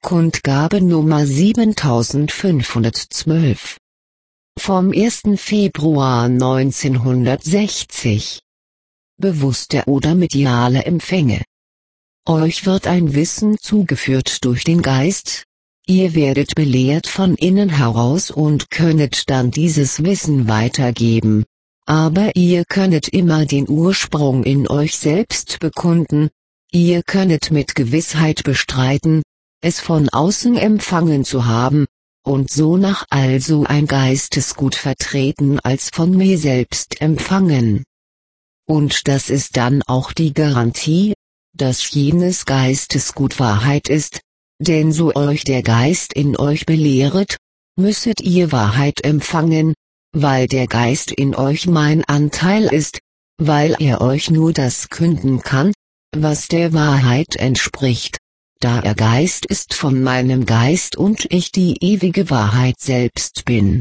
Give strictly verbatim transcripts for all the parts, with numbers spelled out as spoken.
Kundgabe Nummer siebentausendfünfhundertzwölf. Vom ersten Februar neunzehnhundertsechzig. Bewusste oder mediale Empfänge. Euch wird ein Wissen zugeführt durch den Geist. Ihr werdet belehrt von innen heraus und könnet dann dieses Wissen weitergeben. Aber ihr könnet immer den Ursprung in euch selbst bekunden. Ihr könnet mit Gewissheit bestreiten, es von außen empfangen zu haben, und so nach also ein Geistesgut vertreten als von mir selbst empfangen. Und das ist dann auch die Garantie, dass jenes Geistesgut Wahrheit ist, denn so euch der Geist in euch belehret, müsset ihr Wahrheit empfangen, weil der Geist in euch mein Anteil ist, weil er euch nur das künden kann, was der Wahrheit entspricht, da er Geist ist von meinem Geist und ich die ewige Wahrheit selbst bin.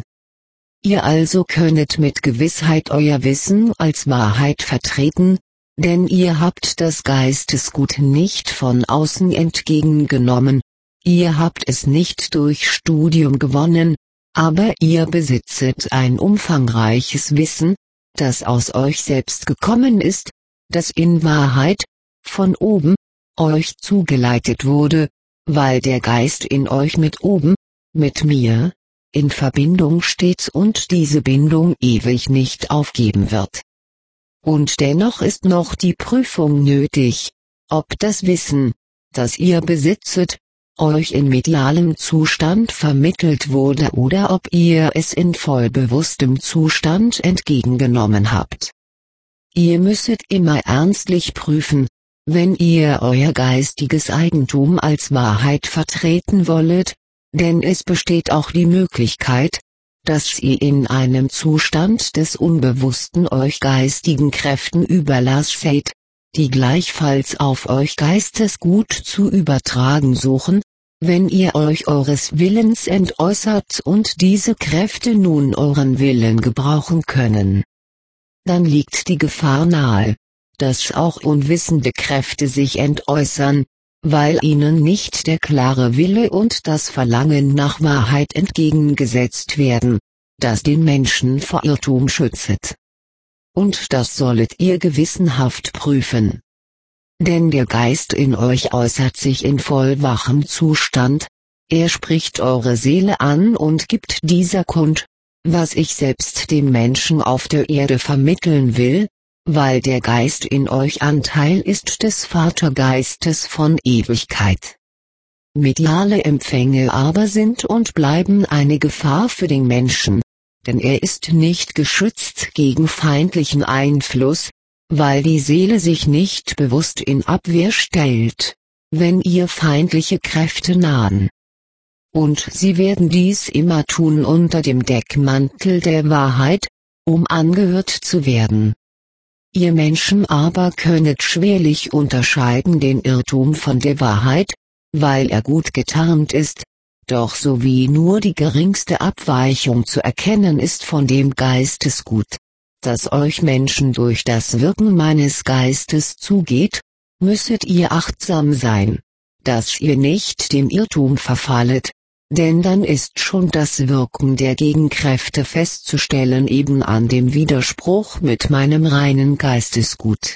Ihr also könnet mit Gewissheit euer Wissen als Wahrheit vertreten, denn ihr habt das Geistesgut nicht von außen entgegengenommen, ihr habt es nicht durch Studium gewonnen, aber ihr besitzet ein umfangreiches Wissen, das aus euch selbst gekommen ist, das in Wahrheit, von oben, euch zugeleitet wurde, weil der Geist in euch mit oben, mit mir, in Verbindung steht und diese Bindung ewig nicht aufgeben wird. Und dennoch ist noch die Prüfung nötig, ob das Wissen, das ihr besitzet, euch in medialem Zustand vermittelt wurde oder ob ihr es in vollbewusstem Zustand entgegengenommen habt. Ihr müsset immer ernstlich prüfen, wenn ihr euer geistiges Eigentum als Wahrheit vertreten wollet, denn es besteht auch die Möglichkeit, dass ihr in einem Zustand des Unbewussten euch geistigen Kräften überlasset, die gleichfalls auf euch Geistesgut zu übertragen suchen, wenn ihr euch eures Willens entäußert und diese Kräfte nun euren Willen gebrauchen können. Dann liegt die Gefahr nahe, dass auch unwissende Kräfte sich entäußern, weil ihnen nicht der klare Wille und das Verlangen nach Wahrheit entgegengesetzt werden, das den Menschen vor Irrtum schützet. Und das sollet ihr gewissenhaft prüfen. Denn der Geist in euch äußert sich in vollwachem Zustand, er spricht eure Seele an und gibt dieser kund, was ich selbst dem Menschen auf der Erde vermitteln will, weil der Geist in euch Anteil ist des Vatergeistes von Ewigkeit. Mediale Empfänge aber sind und bleiben eine Gefahr für den Menschen, denn er ist nicht geschützt gegen feindlichen Einfluss, weil die Seele sich nicht bewusst in Abwehr stellt, wenn ihr feindliche Kräfte nahen. Und sie werden dies immer tun unter dem Deckmantel der Wahrheit, um angehört zu werden. Ihr Menschen aber könnet schwerlich unterscheiden den Irrtum von der Wahrheit, weil er gut getarnt ist, doch sowie nur die geringste Abweichung zu erkennen ist von dem Geistesgut, das euch Menschen durch das Wirken meines Geistes zugeht, müsset ihr achtsam sein, dass ihr nicht dem Irrtum verfallet, denn dann ist schon das Wirken der Gegenkräfte festzustellen eben an dem Widerspruch mit meinem reinen Geistesgut.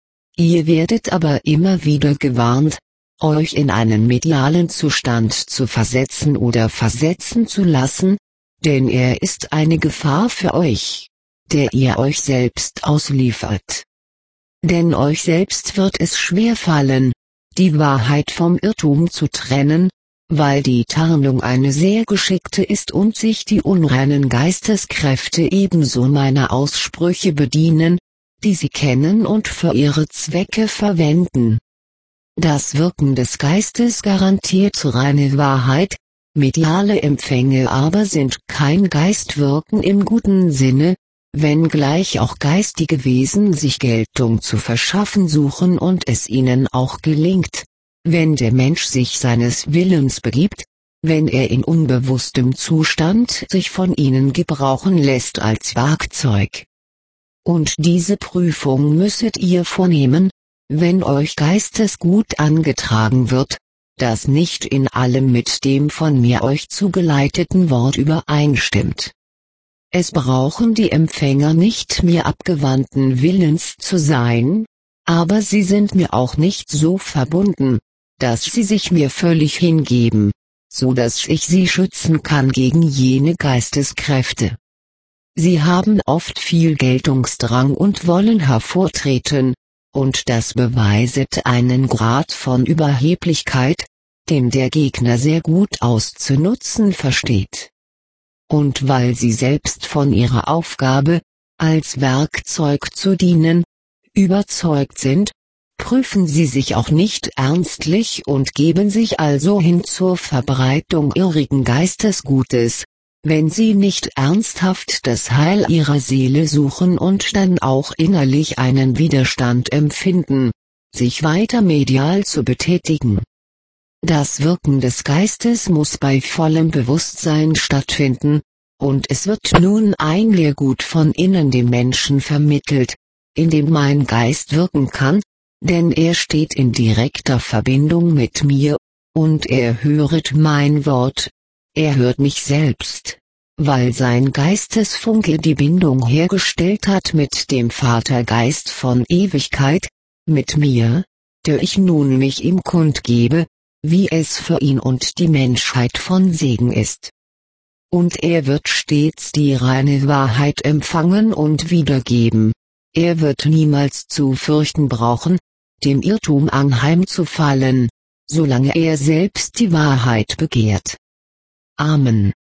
Ihr werdet aber immer wieder gewarnt, euch in einen medialen Zustand zu versetzen oder versetzen zu lassen, denn er ist eine Gefahr für euch, der ihr euch selbst ausliefert. Denn euch selbst wird es schwerfallen, die Wahrheit vom Irrtum zu trennen, weil die Tarnung eine sehr geschickte ist und sich die unreinen Geisteskräfte ebenso meiner Aussprüche bedienen, die sie kennen und für ihre Zwecke verwenden. Das Wirken des Geistes garantiert reine Wahrheit, mediale Empfänge aber sind kein Geistwirken im guten Sinne, wenngleich auch geistige Wesen sich Geltung zu verschaffen suchen und es ihnen auch gelingt, wenn der Mensch sich seines Willens begibt, wenn er in unbewusstem Zustand sich von ihnen gebrauchen lässt als Werkzeug. Und diese Prüfung müsset ihr vornehmen, wenn euch Geistesgut angetragen wird, das nicht in allem mit dem von mir euch zugeleiteten Wort übereinstimmt. Es brauchen die Empfänger nicht mir abgewandten Willens zu sein, aber sie sind mir auch nicht so verbunden, dass sie sich mir völlig hingeben, so dass ich sie schützen kann gegen jene Geisteskräfte. Sie haben oft viel Geltungsdrang und wollen hervortreten, und das beweiset einen Grad von Überheblichkeit, den der Gegner sehr gut auszunutzen versteht. Und weil sie selbst von ihrer Aufgabe, als Werkzeug zu dienen, überzeugt sind, prüfen sie sich auch nicht ernstlich und geben sich also hin zur Verbreitung irrigen Geistesgutes, wenn sie nicht ernsthaft das Heil ihrer Seele suchen und dann auch innerlich einen Widerstand empfinden, sich weiter medial zu betätigen. Das Wirken des Geistes muss bei vollem Bewusstsein stattfinden, und es wird nun ein Lehrgut von innen dem Menschen vermittelt, in dem mein Geist wirken kann, denn er steht in direkter Verbindung mit mir, und er höret mein Wort, er hört mich selbst, weil sein Geistesfunke die Bindung hergestellt hat mit dem Vatergeist von Ewigkeit, mit mir, der ich nun mich ihm kundgebe, wie es für ihn und die Menschheit von Segen ist. Und er wird stets die reine Wahrheit empfangen und wiedergeben. Er wird niemals zu fürchten brauchen, dem Irrtum anheimzufallen, solange er selbst die Wahrheit begehrt. Amen.